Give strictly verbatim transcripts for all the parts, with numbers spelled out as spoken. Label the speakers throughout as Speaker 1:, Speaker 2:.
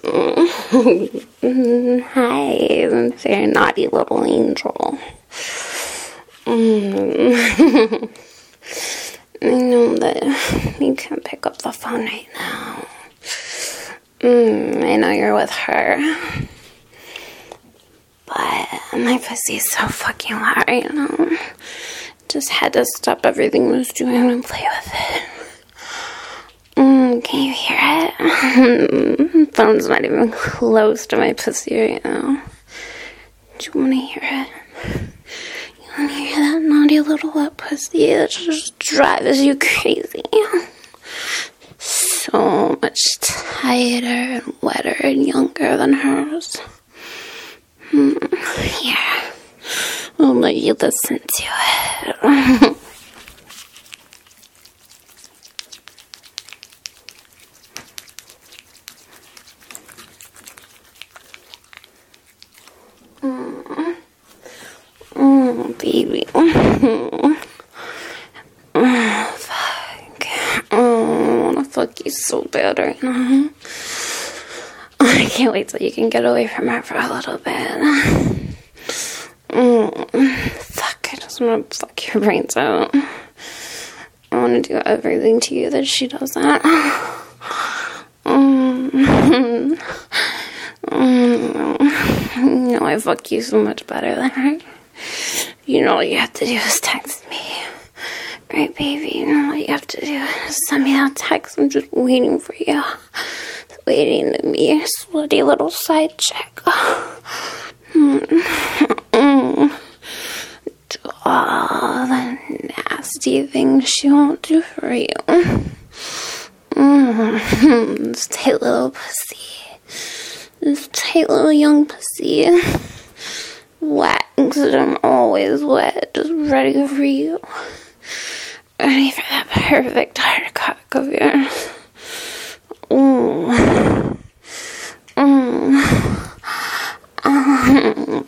Speaker 1: Mm. Hi, very naughty little angel. Mm. I know that you can't pick up the phone right now. Mm, I know you're with her. But my pussy's so fucking loud right now. Just had to stop everything I was doing and play with it. Mm, can you hear it? Phone's not even close to my pussy right now. Do you want to hear it? You want to hear that naughty little wet pussy that just drives you crazy? So much tighter and wetter and younger than hers. Mm, yeah. I'll let you listen to it. Mm. Mm, baby. Mm. Oh, fuck. Oh, I wanna fuck you so bad right now. I can't wait till you can get away from her for a little bit. Mm. Fuck, I just wanna fuck your brains out. I wanna do everything to you that she doesn't. Mm. Mm. You know I fuck you so much better than her. You know all you have to do is text me. Right, baby? You know all you have to do is send me that text. I'm just waiting for you. Just waiting to be a slutty little side chick. Mm. Mm. Do all the nasty things she won't do for you. Mm. This tight little pussy. This tight little young pussy. Wet, because I'm always wet, just ready for you. Ready for that perfect hard cock of yours. Ooh. Mm. Mm.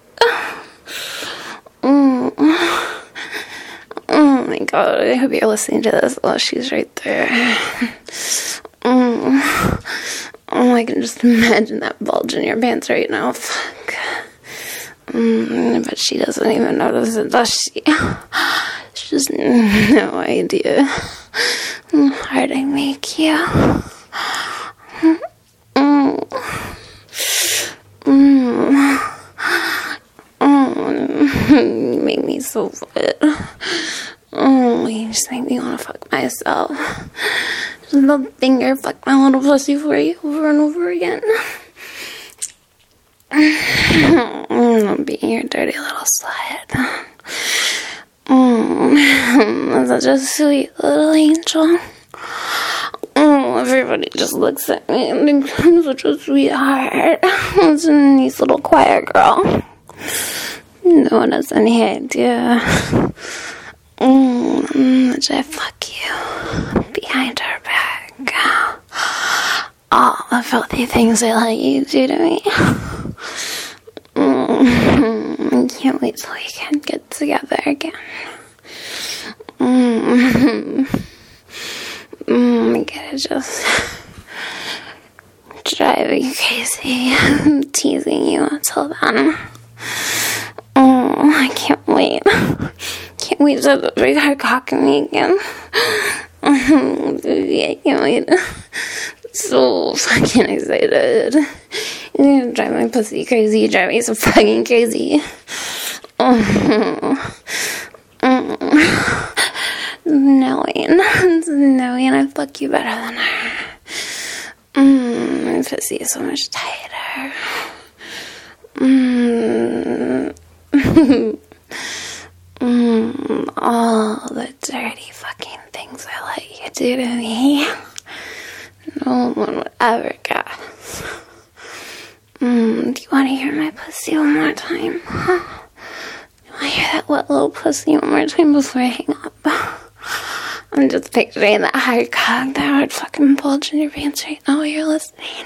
Speaker 1: Mm. Oh my god, I hope you're listening to this. Oh, she's right there. Mm. Oh, I can just imagine that bulge in your pants right now. Fuck. Mm, but she doesn't even notice it, does she? She has no idea how hard I make you. Mm. Mm. Mm. You make me so wet. Oh, you just make me want to fuck myself. Just the finger fuck my little pussy for you over and over again. Mm, be your dirty little slut. Mm, such a sweet little angel. Oh, everybody just looks at me and thinks I'm such a sweetheart. It's a nice little quiet girl. No one has any idea. Mm, that I fuck you behind her back. All the filthy things I let you do to me. Mm, I can't wait till we can get together again. Mm, mm, I gotta just drive you crazy. I'm teasing you until then. Oh, I can't wait. Can't wait to have a big hard cock in me again. I can't wait. So fucking excited. You're gonna drive my pussy crazy. You drive me so fucking crazy. Oh. Oh. Knowing. Knowing I fuck you better than her. Mm, my pussy is so much tighter. Mm. Mm. All the dirty fucking things I let you do to me. No one would ever guess. Mm, do you want to hear my pussy one more time? Huh? Do you want to hear that wet little pussy one more time before I hang up? I'm just picturing that hard cock, that hard fucking bulge in your pants right now while you're listening.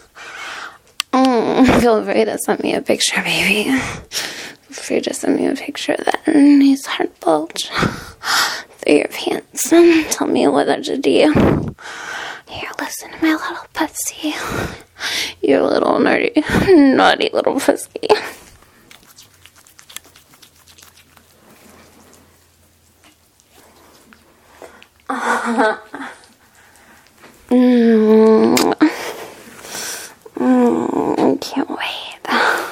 Speaker 1: Mm, feel free to send me a picture, baby. Feel free to send me a picture of that nice hard bulge through your pants and tell me what to do. Here, listen to my little pussy. Naughty little pussy. Mm. Mm, I can't wait.